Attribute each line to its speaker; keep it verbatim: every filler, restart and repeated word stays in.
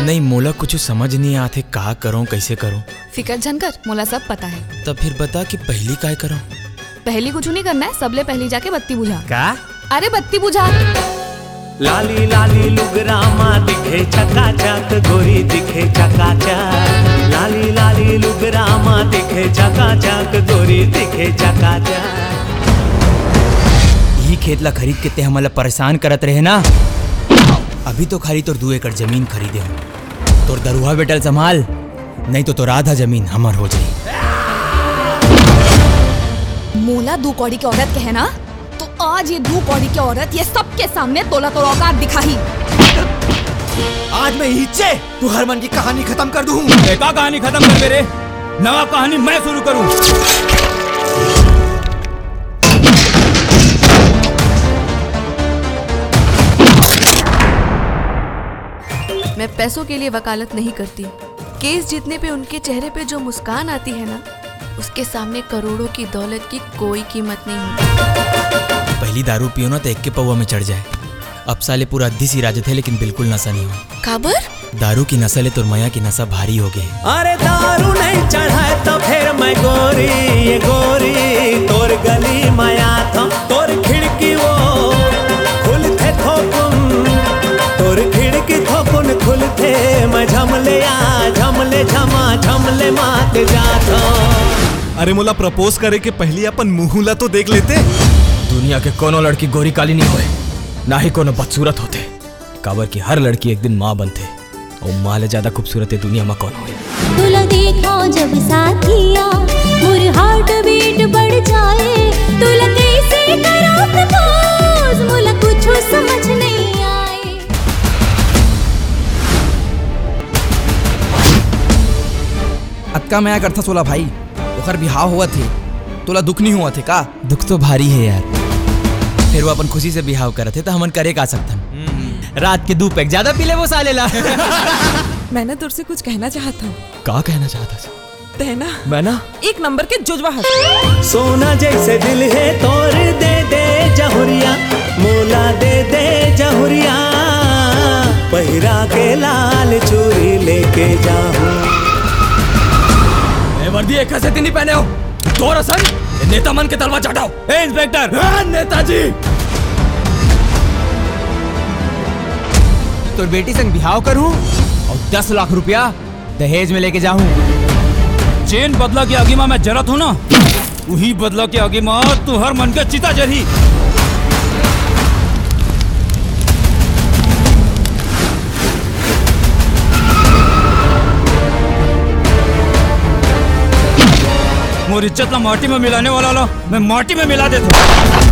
Speaker 1: नहीं मोला कुछ समझ नहीं आते, का करूं कैसे करूं।
Speaker 2: फिकर झनकर मोला सब पता है।
Speaker 1: तब फिर बता कि पहली काय करूं।
Speaker 2: पहली कुछ नहीं करना है, सबले पहली जाके बत्ती बुझा।
Speaker 1: का?
Speaker 2: अरे बत्ती बुझा।
Speaker 3: लाली लाली लुगरामा दिखे चकाचक, गोरी दिखे चकाचक। लाली लाली लुगरामा दिखे चकाचक, गोरी दिखे चकाचक।
Speaker 1: यही खेत ला खरीद के ते हमला परेशान करत रहे ना, अभी तो खाली तोर दो एकड़ जमीन खरीदे हूँ। तोर दरुहा बेटल संभाल, नहीं तो तोर आधा जमीन हमर हो जाए।
Speaker 2: मोला दो कौड़ी की औरत कहना तो आज ये दो कौड़ी की औरत ये सबके सामने तोला तोड़ औकात दिखाई।
Speaker 4: आज मैं हिच्चे तू हरमन की कहानी खत्म कर दूं।
Speaker 1: का कहानी खत्म कर मेरे, नवा कहानी मैं शुरू करूं।
Speaker 5: मैं पैसों के लिए वकालत नहीं करती। केस जीतने पे उनके चेहरे पे जो मुस्कान आती है ना, उसके सामने करोड़ों की दौलत की कोई कीमत नहीं होती।
Speaker 1: पहली दारू पियो ना तो एक के पौवा में चढ़ जाए। अब साले पूरा अद्धी सी राजत है लेकिन बिल्कुल नशा नहीं हो।
Speaker 5: काबर?
Speaker 1: दारू की नशा ले तोर माया की नशा भारी हो गए।
Speaker 3: अरे दारू नहीं चढ़ाए तो फिर मैं गोरी, ये गोरी तोर गली माया था। तोर खिड़की वो खुलते थोकुन, तोर खिड़की थोकुन खुलते मैं झमले आ झमले झमा झमले मात जाता।
Speaker 4: अरे मोला प्रपोज करे के पहले अपन मुहुला तो देख लेते।
Speaker 1: दुनिया के कोनो लड़की गोरी काली नहीं होए, ना ही कोनो बदसूरत होते। काबर की हर लड़की एक दिन माँ बनते, और माँ ले ज्यादा खूबसूरत है दुनिया में कौन होए।
Speaker 6: तुला देखा जब साथिया मोर हार्ट बीट बढ़ जाए। तुला कैसे करो प्रपोज मोला कुछ समझ नहीं आए।
Speaker 7: अक्का मैं करता सोला भाई, ओकर बिहाव हुआ थे, तोला दुख नहीं हुआ थे का?
Speaker 1: दुख तो भारी है यार, फिर वो अपन खुशी से बिहाव करत थे तो हमन करे का सकथन। रात के दो पैक ज्यादा पी ले वो साले ला।
Speaker 8: मैंने तुझसे कुछ कहना चाहता हूँ।
Speaker 1: का कहना चाहता था?
Speaker 8: तेना
Speaker 1: मैं ना
Speaker 8: एक नंबर के जुजवा हंस।
Speaker 3: सोना जैसे दिल है तोर दे दे जहुरिया, मोला दे दे जहुरिया। पहिरा के लाल चूड़ी लेके जाऊं।
Speaker 1: वर्दी एक से नहीं पहने हो तो रसन नेता मन के तलवार चटाओ। ए इंस्पेक्टर, नेताजी तो बेटी संग बिहाव करूं और दस लाख रुपया दहेज में लेके जाऊं। चेन बदला के आगे मैं जरत हूं ना, वही बदला के आगे मां तू हर मन का चिता जरी। मोर इज्जत ला माटी में मिलाने वाला ला मैं माटी में मिला देता हूं।